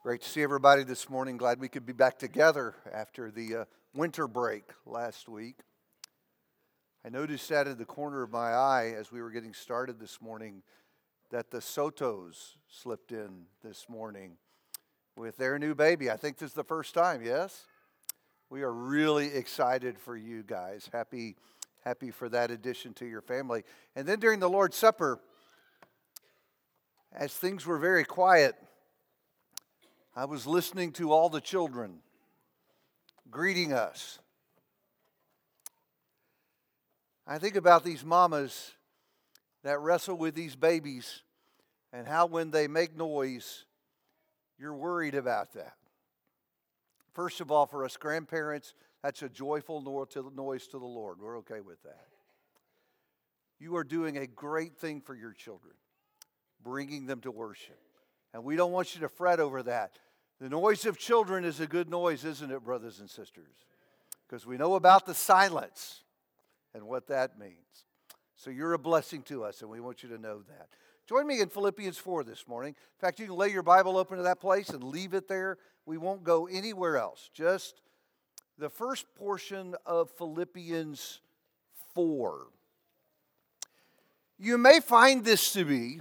Great to see everybody this morning. Glad we could be back together after the winter break last week. I noticed out of the corner of my eye as we were getting started this morning that the Sotos slipped in this morning with their new baby. I think this is the first time, yes? We are really excited for you guys. Happy for that addition to your family. And then during the Lord's Supper, as things were very quiet, I was listening to all the children greeting us. I think about these mamas that wrestle with these babies and how when they make noise, you're worried about that. First of all, for us grandparents, that's a joyful noise to the Lord. We're okay with that. You are doing a great thing for your children, bringing them to worship. And we don't want you to fret over that. The noise of children is a good noise, isn't it, brothers and sisters? Because we know about the silence and what that means. So you're a blessing to us, and we want you to know that. Join me in Philippians 4 this morning. In fact, you can lay your Bible open to that place and leave it there. We won't go anywhere else. Just the first portion of Philippians 4. You may find this to be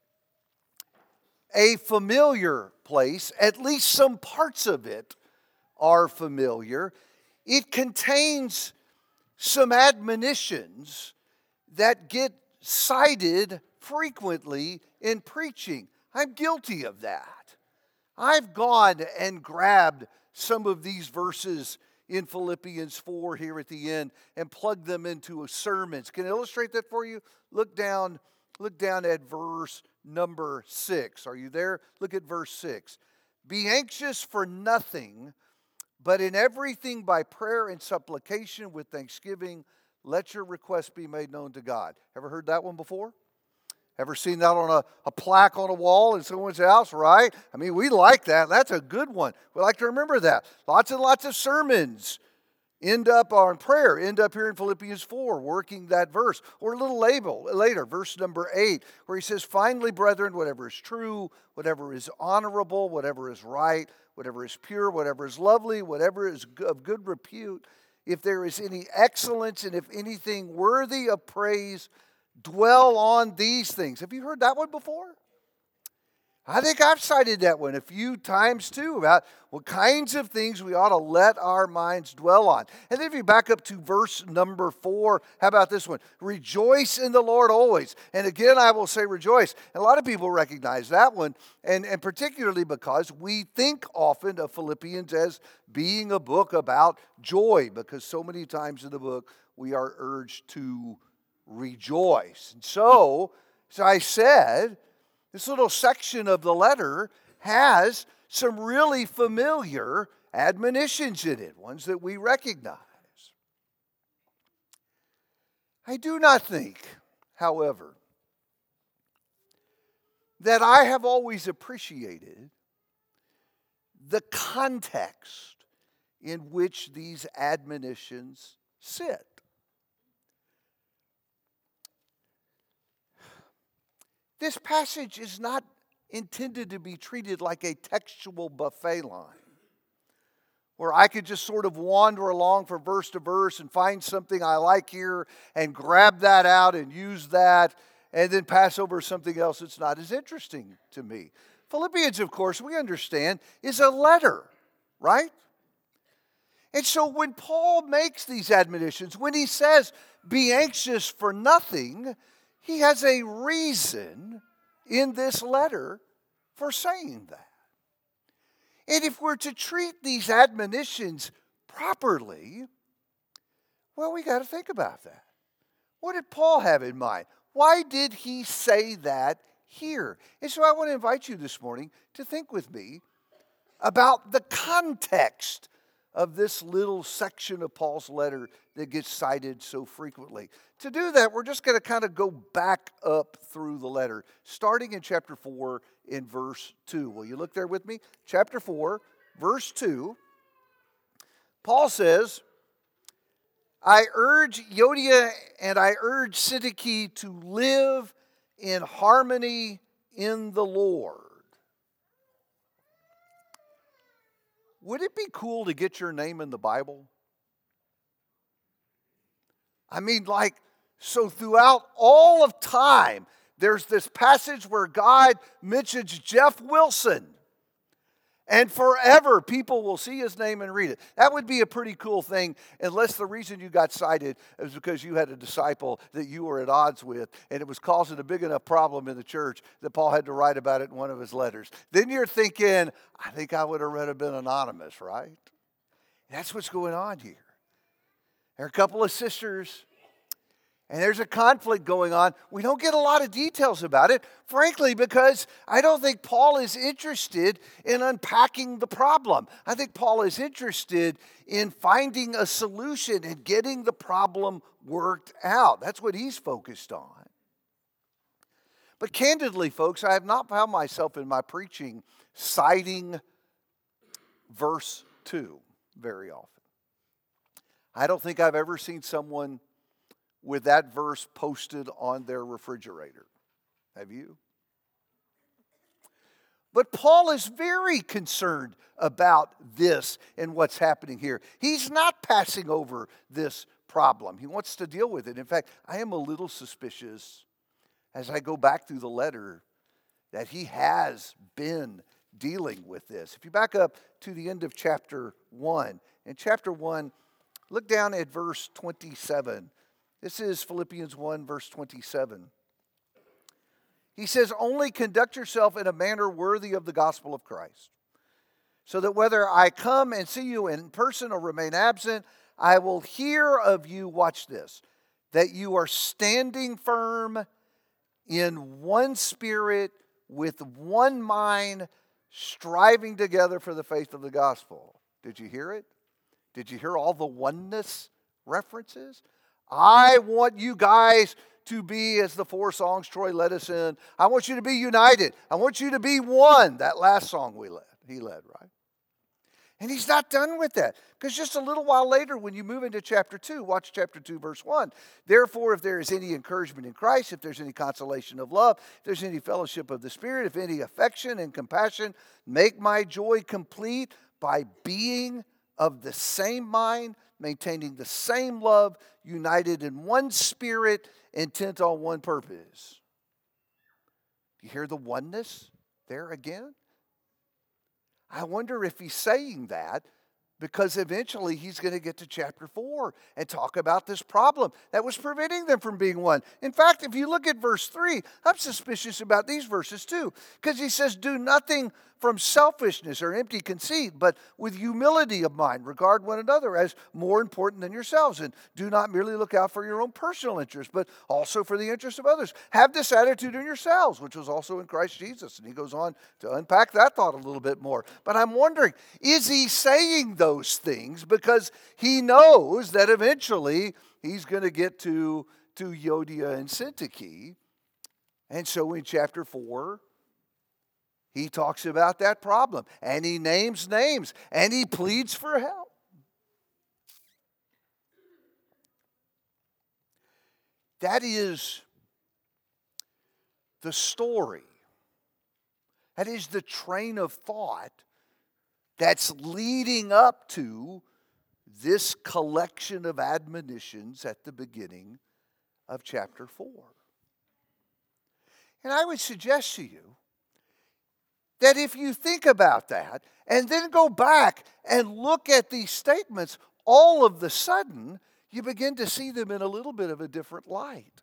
a familiar place. At least some parts of it are familiar. It contains some admonitions that get cited frequently in preaching. I'm guilty of that. I've gone and grabbed some of these verses in Philippians 4 here at the end and plugged them into sermons. Can I illustrate that for you? Look down at verse number 6. Are you there? Look at verse 6. Be anxious for nothing, but in everything by prayer and supplication with thanksgiving, let your requests be made known to God. Ever heard that one before? Ever seen that on a plaque on a wall in someone's house, right? I mean, we like that. That's a good one. We like to remember that. Lots and lots of sermons end up here in Philippians 4, working that verse. Or a little later, verse number 8, where he says, finally, brethren, whatever is true, whatever is honorable, whatever is right, whatever is pure, whatever is lovely, whatever is of good repute, if there is any excellence and if anything worthy of praise, dwell on these things. Have you heard that one before? I think I've cited that one a few times too, about what kinds of things we ought to let our minds dwell on. And then if you back up to verse number 4, how about this one? Rejoice in the Lord always. And again, I will say rejoice. And a lot of people recognize that one, and particularly because we think often of Philippians as being a book about joy, because so many times in the book we are urged to rejoice. And so I said, this little section of the letter has some really familiar admonitions in it, ones that we recognize. I do not think, however, that I have always appreciated the context in which these admonitions sit. This passage is not intended to be treated like a textual buffet line, where I could just sort of wander along from verse to verse and find something I like here and grab that out and use that and then pass over something else that's not as interesting to me. Philippians, of course, we understand, is a letter, right? And so when Paul makes these admonitions, when he says, be anxious for nothing, he has a reason in this letter for saying that. And if we're to treat these admonitions properly, well, we got to think about that. What did Paul have in mind? Why did he say that here? And so I want to invite you this morning to think with me about the context of this little section of Paul's letter that gets cited so frequently. To do that, we're just going to kind of go back up through the letter, starting in chapter 4 in verse 2. Will you look there with me? Chapter 4, verse 2. Paul says, I urge Euodia and I urge Syntyche to live in harmony in the Lord. would it be cool to get your name in the Bible? I mean, so throughout all of time, there's this passage where God mentions Jeff Wilson. And forever, people will see his name and read it. That would be a pretty cool thing, unless the reason you got cited is because you had a disciple that you were at odds with, and it was causing a big enough problem in the church that Paul had to write about it in one of his letters. Then you're thinking, I think I would have rather been anonymous, right? That's what's going on here. There are a couple of sisters, and there's a conflict going on. We don't get a lot of details about it, frankly, because I don't think Paul is interested in unpacking the problem. I think Paul is interested in finding a solution and getting the problem worked out. That's what he's focused on. But candidly, folks, I have not found myself in my preaching citing verse 2 very often. I don't think I've ever seen someone with that verse posted on their refrigerator. Have you? But Paul is very concerned about this and what's happening here. He's not passing over this problem. He wants to deal with it. In fact, I am a little suspicious as I go back through the letter that he has been dealing with this. If you back up to the end of chapter 1, in chapter 1, look down at verse 27. This is Philippians 1, verse 27. He says, only conduct yourself in a manner worthy of the gospel of Christ, so that whether I come and see you in person or remain absent, I will hear of you, watch this, that you are standing firm in one spirit, with one mind, striving together for the faith of the gospel. Did you hear it? Did you hear all the oneness references? I want you guys to be, as the 4 songs Troy led us in, I want you to be united. I want you to be one. That last song he led, right? And he's not done with that. Because just a little while later, when you move into chapter 2, watch chapter 2, verse 1. Therefore, if there is any encouragement in Christ, if there's any consolation of love, if there's any fellowship of the Spirit, if any affection and compassion, make my joy complete by being of the same mind, maintaining the same love, united in one spirit, intent on one purpose. Do you hear the oneness there again? I wonder if he's saying that because eventually he's going to get to chapter 4 and talk about this problem that was preventing them from being one. In fact, if you look at verse 3, I'm suspicious about these verses too, because he says, do nothing from selfishness or empty conceit, but with humility of mind, regard one another as more important than yourselves, and do not merely look out for your own personal interest, but also for the interest of others. Have this attitude in yourselves, which was also in Christ Jesus. And he goes on to unpack that thought a little bit more. But I'm wondering, is he saying those things because he knows that eventually he's going to get to Euodia and Syntyche? And so in chapter 4, he talks about that problem, and he names names, and he pleads for help. That is the story. That is the train of thought that's leading up to this collection of admonitions at the beginning of chapter 4. And I would suggest to you that if you think about that and then go back and look at these statements, all of the sudden you begin to see them in a little bit of a different light.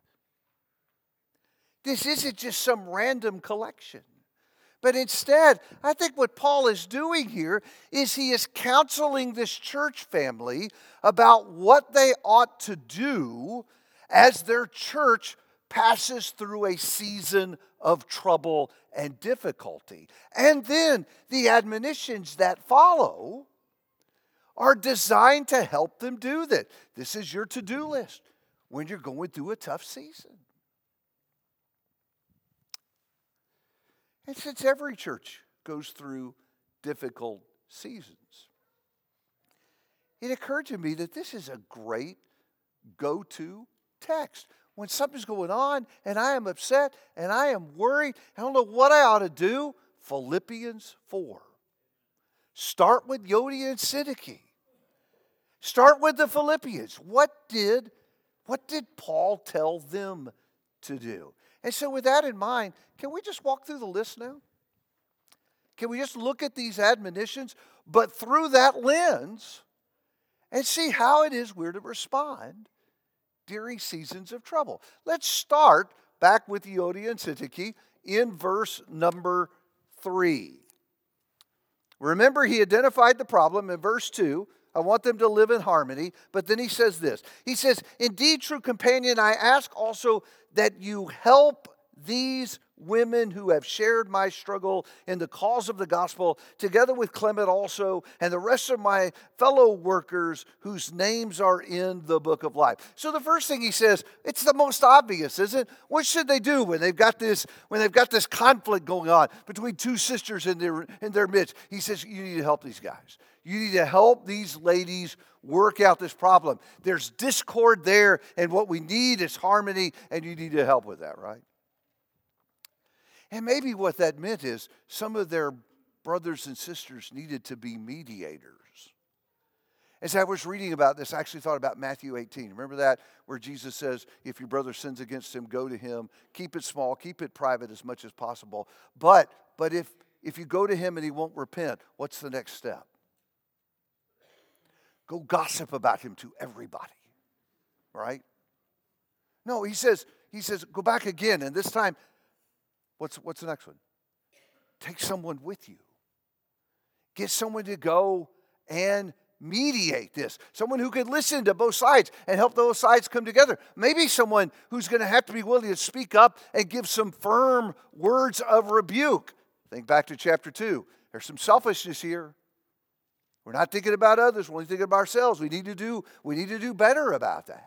This isn't just some random collection. But instead, I think what Paul is doing here is he is counseling this church family about what they ought to do as their church passes through a season of trouble and difficulty. And then the admonitions that follow are designed to help them do that. This is your to-do list when you're going through a tough season. And since every church goes through difficult seasons, it occurred to me that this is a great go-to text. When something's going on and I am upset and I am worried, I don't know what I ought to do, Philippians 4. Start with Euodia and Syntyche. Start with the Philippians. What did Paul tell them to do? And so with that in mind, can we just walk through the list now? Can we just look at these admonitions, but through that lens, and see how it is we're to respond during seasons of trouble? Let's start back with Euodia and Syntyche in verse number 3. Remember, he identified the problem in verse 2. I want them to live in harmony. But then he says this. He says, indeed, true companion, I ask also that you help these women who have shared my struggle in the cause of the gospel, together with Clement also, and the rest of my fellow workers whose names are in the book of life. So the first thing he says, it's the most obvious, isn't it? What should they do when they've got this conflict going on between two sisters in their midst? He says, you need to help these guys. You need to help these ladies work out this problem. There's discord there, and what we need is harmony, and you need to help with that, right? And maybe what that meant is some of their brothers and sisters needed to be mediators. As I was reading about this, I actually thought about Matthew 18. Remember that? Where Jesus says, if your brother sins against him, go to him. Keep it small, keep it private as much as possible. But if you go to him and he won't repent, what's the next step? Go gossip about him to everybody. Right? No, he says, go back again, and this time, what's the next one? Take someone with you. Get someone to go and mediate this. Someone who can listen to both sides and help those sides come together. Maybe someone who's going to have to be willing to speak up and give some firm words of rebuke. Think back to chapter 2. There's some selfishness here. We're not thinking about others. We're only thinking about ourselves. We need to do better about that.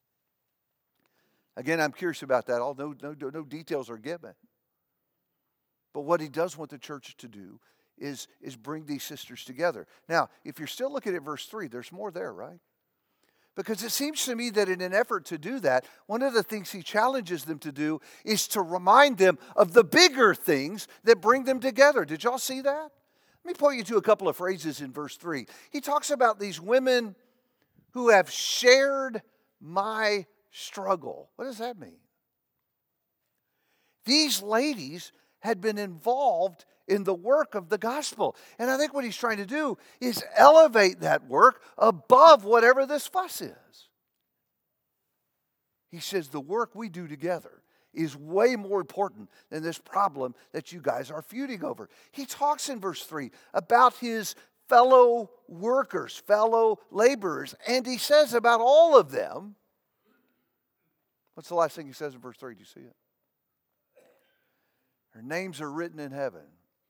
Again, I'm curious about that. No details are given. But what he does want the church to do is bring these sisters together. Now, if you're still looking at verse 3, there's more there, right? Because it seems to me that in an effort to do that, one of the things he challenges them to do is to remind them of the bigger things that bring them together. Did y'all see that? Let me point you to a couple of phrases in verse 3. He talks about these women who have shared my struggle. What does that mean? These ladies had been involved in the work of the gospel. And I think what he's trying to do is elevate that work above whatever this fuss is. He says the work we do together is way more important than this problem that you guys are feuding over. He talks in verse 3 about his fellow workers, fellow laborers, and he says about all of them, what's the last thing he says in verse 3? Do you see it? Her names are written in heaven.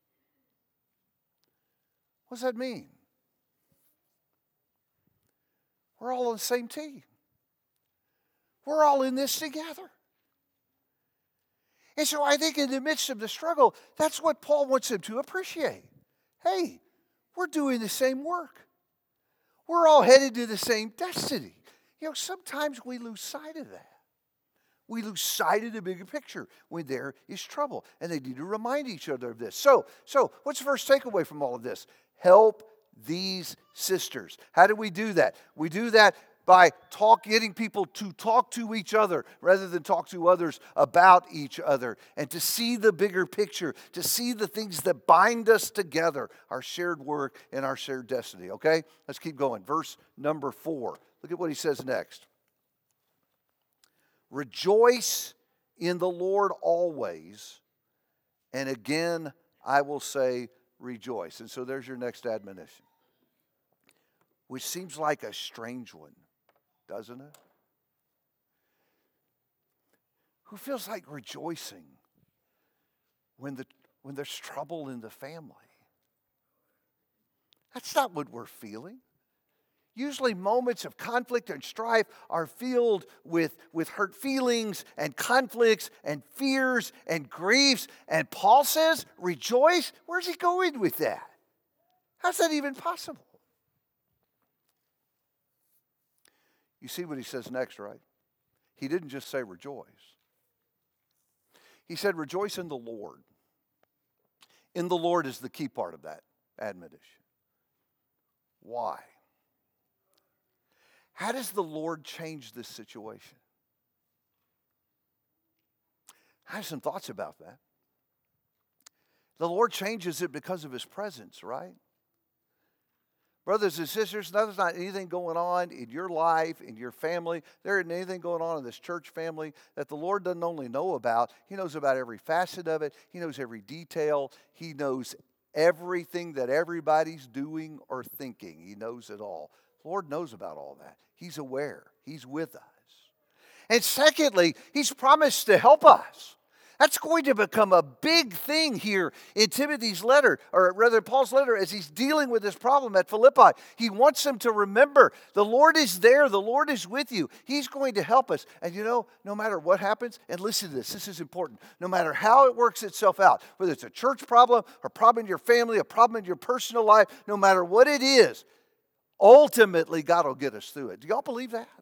What does that mean? We're all on the same team. We're all in this together. And so I think in the midst of the struggle, that's what Paul wants them to appreciate. Hey, we're doing the same work. We're all headed to the same destiny. You know, sometimes we lose sight of that. We lose sight of the bigger picture when there is trouble. And they need to remind each other of this. So what's the first takeaway from all of this? Help these sisters. How do we do that? We do that by getting people to talk to each other rather than talk to others about each other, and to see the bigger picture, to see the things that bind us together, our shared work and our shared destiny. Okay? Let's keep going. Verse number 4. Look at what he says next. Rejoice in the Lord always, and again I will say rejoice. And so there's your next admonition, which seems like a strange one, doesn't it? Who feels like rejoicing when there's trouble in the family? That's not what we're feeling. Usually moments of conflict and strife are filled with hurt feelings and conflicts and fears and griefs. And Paul says, rejoice? Where's he going with that? How's that even possible? You see what he says next, right? He didn't just say rejoice. He said rejoice in the Lord. In the Lord is the key part of that admonition. Why? How does the Lord change this situation? I have some thoughts about that. The Lord changes it because of His presence, right? Brothers and sisters, there's not anything going on in your life, in your family. There isn't anything going on in this church family that the Lord doesn't only know about. He knows about every facet of it. He knows every detail. He knows everything that everybody's doing or thinking. He knows it all. The Lord knows about all that. He's aware. He's with us. And secondly, He's promised to help us. That's going to become a big thing here in Timothy's letter, or rather Paul's letter, as he's dealing with this problem at Philippi. He wants them to remember the Lord is there, the Lord is with you. He's going to help us. And no matter what happens, and listen to this is important, no matter how it works itself out, whether it's a church problem, a problem in your family, a problem in your personal life, no matter what it is, ultimately God will get us through it. Do y'all believe that?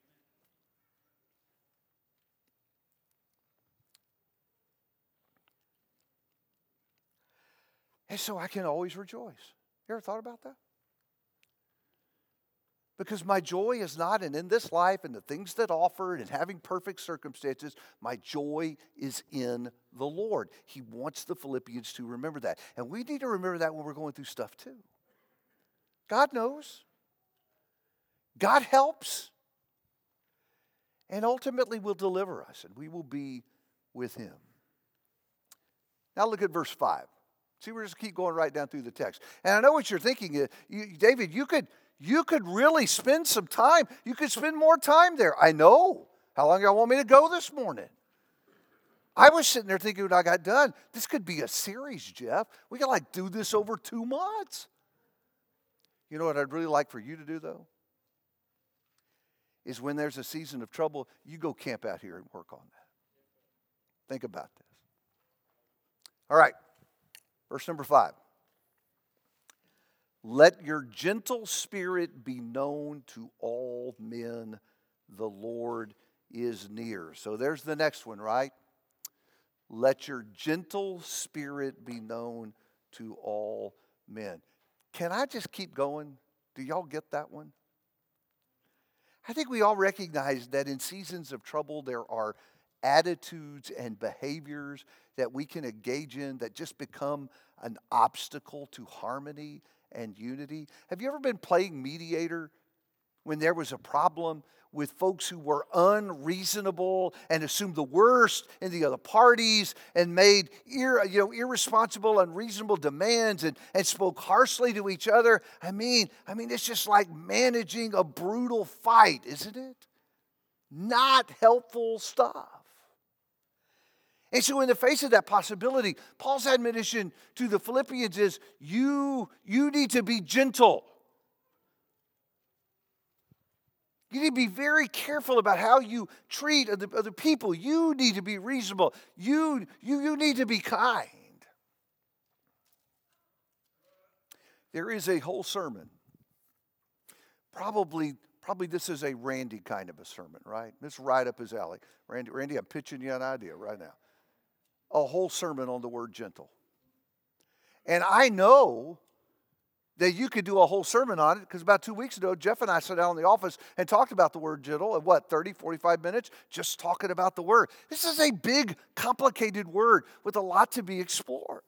And so I can always rejoice. You ever thought about that? Because my joy is not in this life and the things that offer and having perfect circumstances. My joy is in the Lord. He wants the Philippians to remember that. And we need to remember that when we're going through stuff too. God knows. God helps. And ultimately will deliver us. And we will be with Him. Now look at verse 5. See, we're just keep going right down through the text. And I know what you're thinking. David, you could really spend some time. You could spend more time there. I know. How long do y'all want me to go this morning? I was sitting there thinking when I got done, this could be a series, Jeff. We could do this over 2 months. You know what I'd really like for you to do, though? Is when there's a season of trouble, you go camp out here and work on that. Think about this. All right. Verse number 5. Let your gentle spirit be known to all men. The Lord is near. So there's the next one, right? Let your gentle spirit be known to all men. Can I just keep going? Do y'all get that one? I think we all recognize that in seasons of trouble there are attitudes and behaviors that we can engage in that just become an obstacle to harmony and unity. Have you ever been playing mediator when there was a problem with folks who were unreasonable and assumed the worst in the other parties and made irresponsible, unreasonable demands and spoke harshly to each other? I mean, it's just like managing a brutal fight, isn't it? Not helpful stuff. And so in the face of that possibility, Paul's admonition to the Philippians is, you need to be gentle. You need to be very careful about how you treat other people. You need to be reasonable. You need to be kind. There is a whole sermon. Probably this is a Randy kind of a sermon, right? It's right up his alley. Randy, I'm pitching you an idea right now. A whole sermon on the word gentle. And I know that you could do a whole sermon on it because about 2 weeks ago, Jeff and I sat down in the office and talked about the word gentle in 30, 45 minutes, just talking about the word. This is a big, complicated word with a lot to be explored.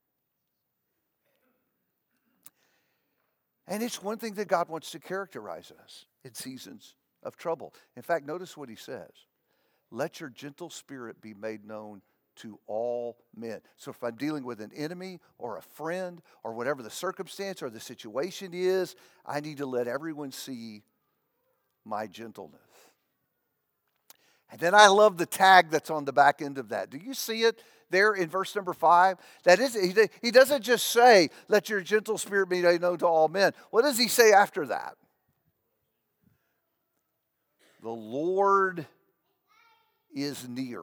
And it's one thing that God wants to characterize us in seasons of trouble. In fact, notice what He says. Let your gentle spirit be made known to all men. So if I'm dealing with an enemy or a friend or whatever the circumstance or the situation is, I need to let everyone see my gentleness. And then I love the tag that's on the back end of that. Do you see it there in verse number 5? That is, he doesn't just say, let your gentle spirit be known to all men. What does he say after that? The Lord is near.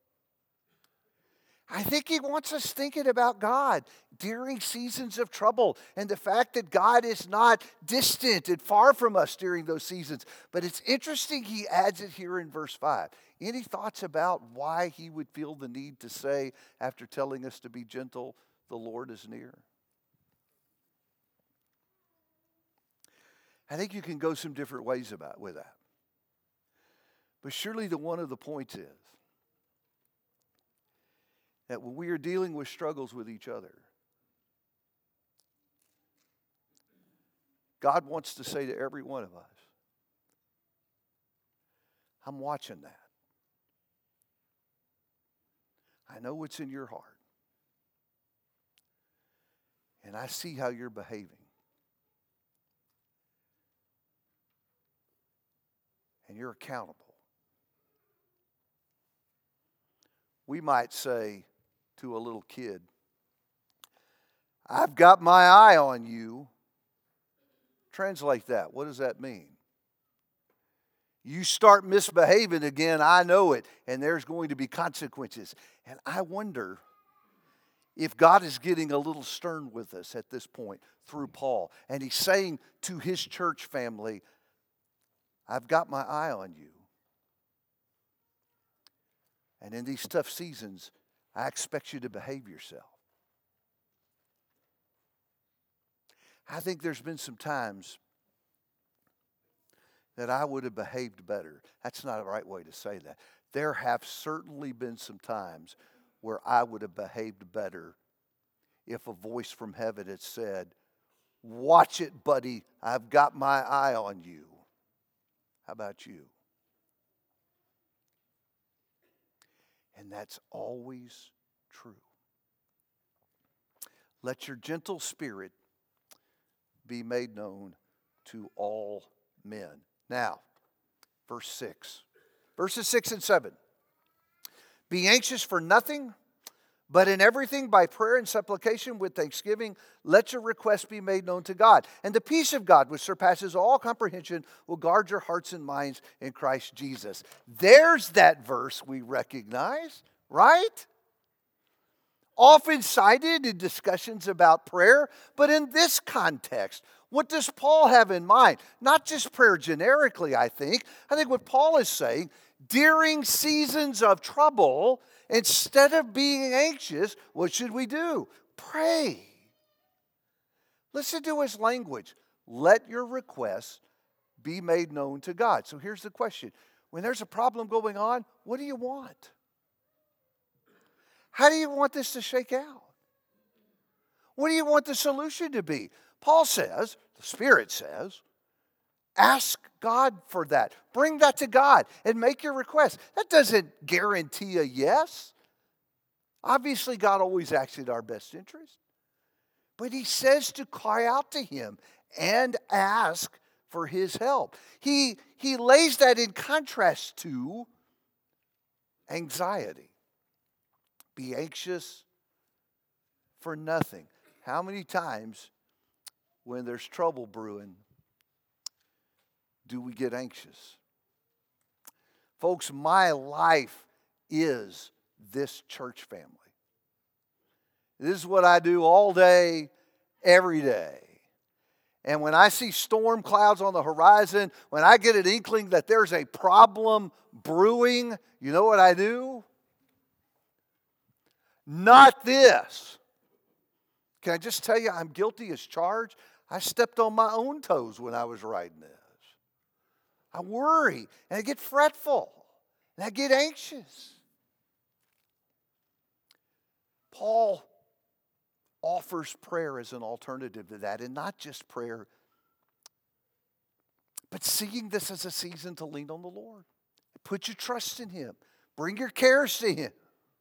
I think he wants us thinking about God during seasons of trouble and the fact that God is not distant and far from us during those seasons. But it's interesting he adds it here in verse 5. Any thoughts about why he would feel the need to say, after telling us to be gentle, the Lord is near? I think you can go some different ways with that. But surely one of the points is that when we are dealing with struggles with each other, God wants to say to every one of us, I'm watching that. I know what's in your heart. And I see how you're behaving. And you're accountable. We might say to a little kid, I've got my eye on you. Translate that. What does that mean? You start misbehaving again, I know it, and there's going to be consequences. And I wonder if God is getting a little stern with us at this point through Paul. And he's saying to his church family, I've got my eye on you. And in these tough seasons, I expect you to behave yourself. I think there's been some times that I would have behaved better. That's not the right way to say that. There have certainly been some times where I would have behaved better if a voice from heaven had said, watch it, buddy, I've got my eye on you. How about you? And that's always true. Let your gentle spirit be made known to all men. Now, verse 6. Verses 6 and 7. Be anxious for nothing, but in everything by prayer and supplication with thanksgiving, let your requests be made known to God. And the peace of God, which surpasses all comprehension, will guard your hearts and minds in Christ Jesus. There's that verse we recognize, right? Often cited in discussions about prayer, but in this context, what does Paul have in mind? Not just prayer generically, I think. I think what Paul is saying, during seasons of trouble, instead of being anxious, what should we do? Pray. Listen to his language. Let your requests be made known to God. So here's the question. When there's a problem going on, what do you want? How do you want this to shake out? What do you want the solution to be? Paul says, the Spirit says, ask God for that. Bring that to God and make your request. That doesn't guarantee a yes. Obviously, God always acts in our best interest. But he says to cry out to him and ask for his help. He lays that in contrast to anxiety. Be anxious for nothing. How many times when there's trouble brewing do we get anxious? Folks, my life is this church family. This is what I do all day, every day. And when I see storm clouds on the horizon, when I get an inkling that there's a problem brewing, you know what I do? Not this. Can I just tell you, I'm guilty as charged. I stepped on my own toes when I was writing this. I worry, and I get fretful, and I get anxious. Paul offers prayer as an alternative to that, and not just prayer, but seeing this as a season to lean on the Lord. Put your trust in him. Bring your cares to him.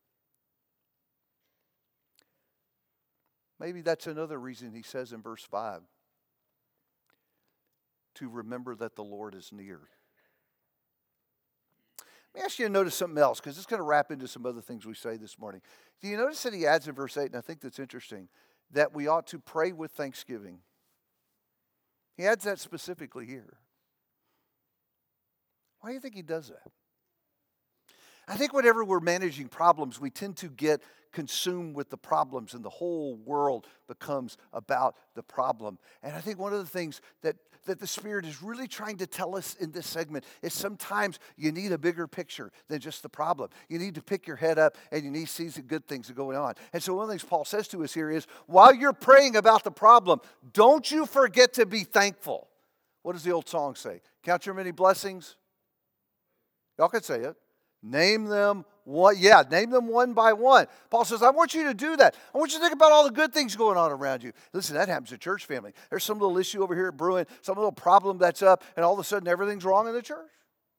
Maybe that's another reason he says in verse 5 to remember that the Lord is near. Let me ask you to notice something else, because it's going to wrap into some other things we say this morning. Do you notice that he adds in verse 8, and I think that's interesting, that we ought to pray with thanksgiving? He adds that specifically here. Why do you think he does that? I think whenever we're managing problems, we tend to get consumed with the problems, and the whole world becomes about the problem. And I think one of the things that the Spirit is really trying to tell us in this segment is sometimes you need a bigger picture than just the problem. You need to pick your head up, and you need to see the good things that are going on. And so one of the things Paul says to us here is, while you're praying about the problem, don't you forget to be thankful. What does the old song say? Count your many blessings. Y'all can say it. Name them one. Yeah, name them one by one. Paul says, I want you to do that. I want you to think about all the good things going on around you. Listen, that happens at church family. There's some little issue over here at Bruin, some little problem that's up, and all of a sudden everything's wrong in the church.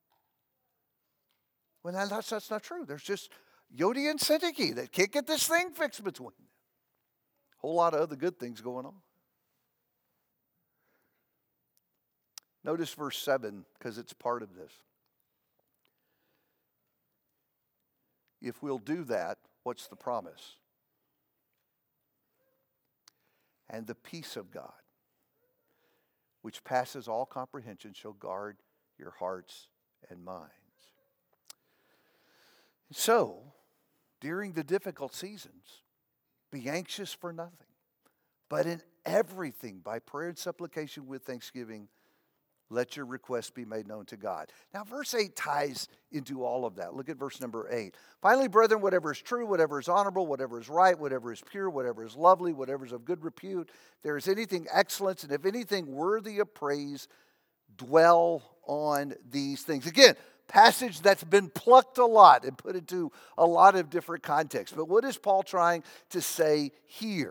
Well, that's not true. There's just Yodi and Syntyche that can't get this thing fixed between them. A whole lot of other good things going on. Notice verse 7, because it's part of this. If we'll do that, what's the promise? And the peace of God, which passes all comprehension, shall guard your hearts and minds. So, during the difficult seasons, be anxious for nothing, but in everything, by prayer and supplication with thanksgiving, let your requests be made known to God. Now, verse 8 ties into all of that. Look at verse number 8. Finally, brethren, whatever is true, whatever is honorable, whatever is right, whatever is pure, whatever is lovely, whatever is of good repute, if there is anything excellent, and if anything worthy of praise, dwell on these things. Again, passage that's been plucked a lot and put into a lot of different contexts. But what is Paul trying to say here?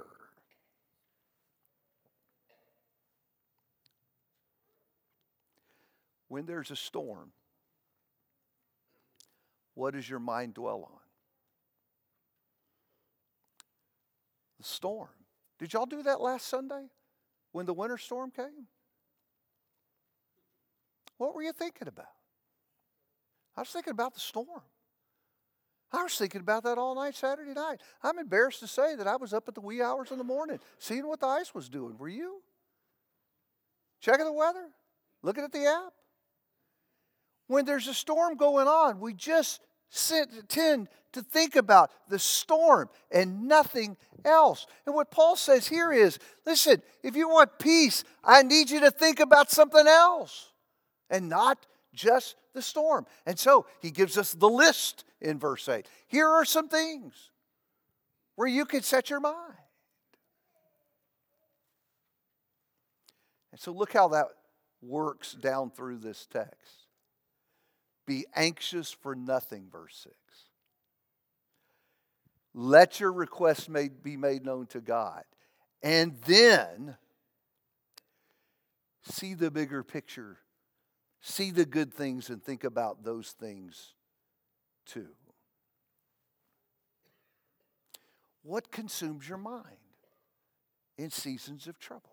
When there's a storm, what does your mind dwell on? The storm. Did y'all do that last Sunday when the winter storm came? What were you thinking about? I was thinking about the storm. I was thinking about that all night Saturday night. I'm embarrassed to say that I was up at the wee hours in the morning seeing what the ice was doing. Were you? Checking the weather? Looking at the app? When there's a storm going on, we just tend to think about the storm and nothing else. And what Paul says here is, listen, if you want peace, I need you to think about something else and not just the storm. And so he gives us the list in verse 8. Here are some things where you can set your mind. And so look how that works down through this text. Be anxious for nothing, verse 6. Let your requests be made known to God. And then see the bigger picture. See the good things and think about those things too. What consumes your mind in seasons of trouble?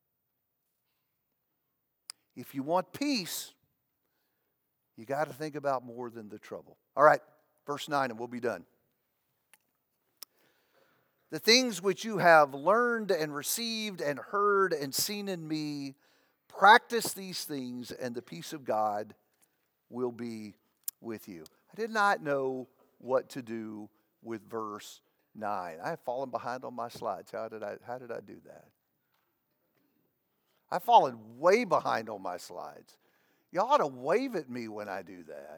If you want peace, you got to think about more than the trouble. All right, verse 9, and we'll be done. The things which you have learned and received and heard and seen in me, practice these things, and the peace of God will be with you. I did not know what to do with verse 9. I have fallen behind on my slides. How did I do that? I've fallen way behind on my slides. You ought to wave at me when I do that.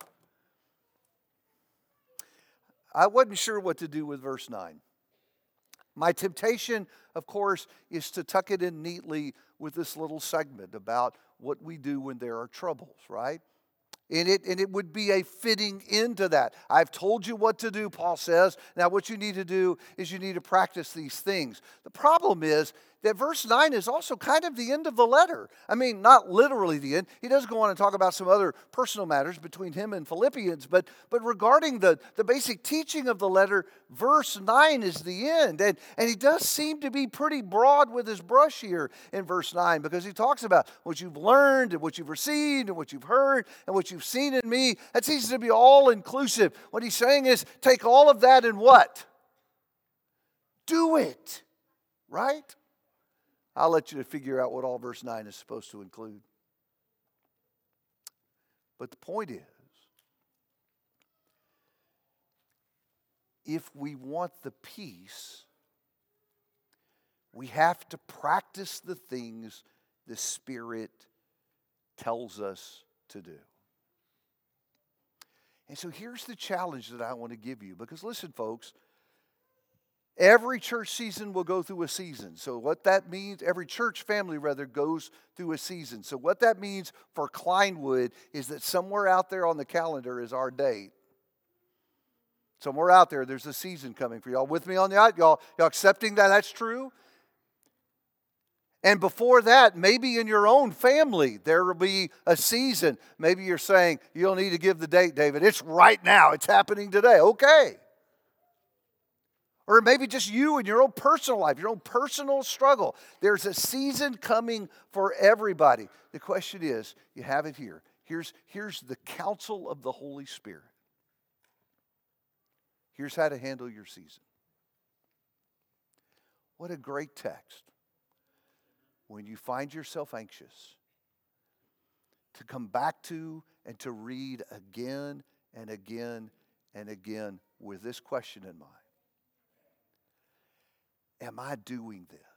I wasn't sure what to do with verse 9. My temptation, of course, is to tuck it in neatly with this little segment about what we do when there are troubles, right? And it would be a fitting into that. I've told you what to do, Paul says. Now what you need to do is you need to practice these things. The problem is that verse 9 is also kind of the end of the letter. I mean, not literally the end. He does go on and talk about some other personal matters between him and Philippians, but regarding the basic teaching of the letter, verse 9 is the end. And he does seem to be pretty broad with his brush here in verse 9, because he talks about what you've learned and what you've received and what you've heard and what you've seen in me. That seems to be all inclusive. What he's saying is take all of that and what? Do it. Right? I'll let you figure out what all verse 9 is supposed to include. But the point is, if we want the peace, we have to practice the things the Spirit tells us to do. And so here's the challenge that I want to give you. Because listen, folks, Every church season will go through a season. So what that means, every church family rather goes through a season. So what that means for Kleinwood is that somewhere out there on the calendar is our date. Somewhere out there, there's a season coming for y'all. With me on the out? Y'all accepting that that's true? And before that, maybe in your own family, there will be a season. Maybe you're saying, you don't need to give the date, David. It's right now. It's happening today. Okay. Or maybe just you in your own personal life, your own personal struggle. There's a season coming for everybody. The question is, you have it here. Here's the counsel of the Holy Spirit. Here's how to handle your season. What a great text. When you find yourself anxious, to come back to and to read again and again and again with this question in mind. Am I doing this?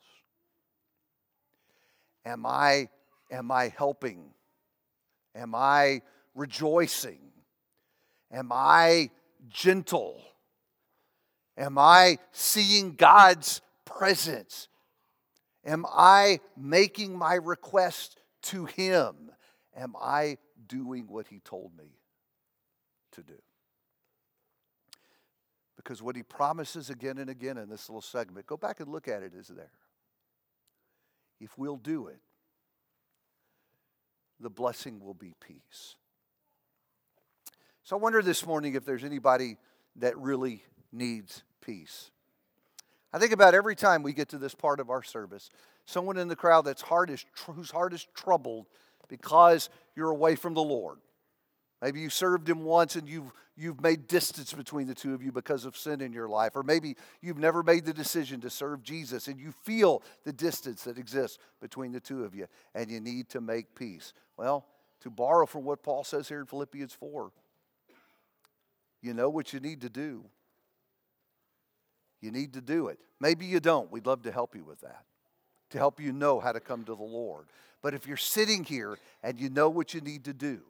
Am I helping? Am I rejoicing? Am I gentle? Am I seeing God's presence? Am I making my request to Him? Am I doing what He told me to do? Because what He promises again and again in this little segment, go back and look at it, is there. If we'll do it, the blessing will be peace. So I wonder this morning if there's anybody that really needs peace. I think about every time we get to this part of our service, someone in the crowd whose heart is troubled because you're away from the Lord. Maybe you served Him once and you've made distance between the two of you because of sin in your life. Or maybe you've never made the decision to serve Jesus and you feel the distance that exists between the two of you and you need to make peace. Well, to borrow from what Paul says here in Philippians 4, you know what you need to do. You need to do it. Maybe you don't. We'd love to help you with that, to help you know how to come to the Lord. But if you're sitting here and you know what you need to do,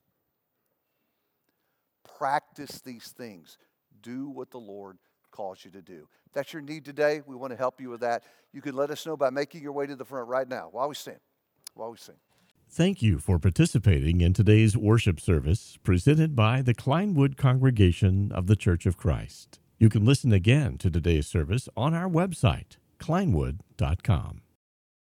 practice these things. Do what the Lord calls you to do. If that's your need today, we want to help you with that. You can let us know by making your way to the front right now while we sing. Thank you for participating in today's worship service presented by the Kleinwood Congregation of the Church of Christ. You can listen again to today's service on our website, kleinwood.com.